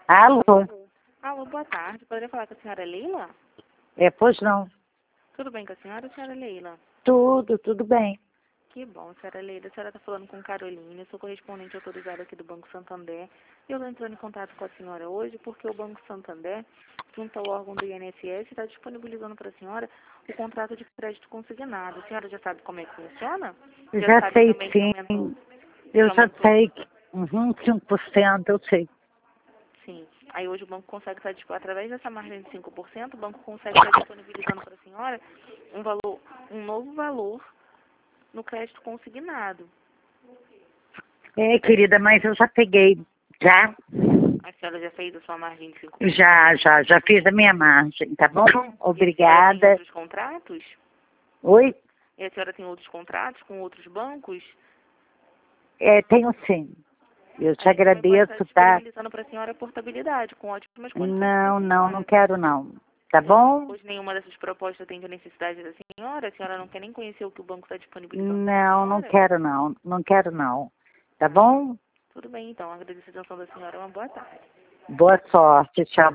Alô? Alô, boa tarde. Poderia falar com a senhora Leila? Pois não. Tudo bem com a senhora Leila? Tudo bem. Que bom, senhora Leila. A senhora está falando com Caroline, eu sou correspondente autorizada aqui do Banco Santander. Eu estou entrando em contato com a senhora hoje porque o Banco Santander, junto ao órgão do INSS, está disponibilizando para a senhora o contrato de crédito consignado. A senhora já sabe como é que funciona? Já sabe sei também que sim. aumentou? Eu já aumentou? sei. 5% eu sei. Sim. Aí hoje o banco consegue estar, através dessa margem de 5%, o banco consegue estar disponibilizando para a senhora um novo valor no crédito consignado. Querida, mas eu já peguei. Já? A senhora já fez a sua margem de 5%? Já fiz a minha margem, tá bom? E a senhora tem Obrigada. outros contratos? Oi? E a senhora tem outros contratos com outros bancos? Tenho sim. Eu te A gente também pode agradeço, estar tá? disponibilizando para a senhora a portabilidade, com ótimas condições Não financeiras. quero não. Tá bom? Hoje nenhuma dessas propostas atende a necessidade da senhora? A senhora não quer nem conhecer o que o banco está disponibilizando para a Não senhora? quero não. Não quero não. Tá bom? Tudo bem, então. Agradeço a atenção da senhora. Uma boa tarde. Boa sorte. Tchau.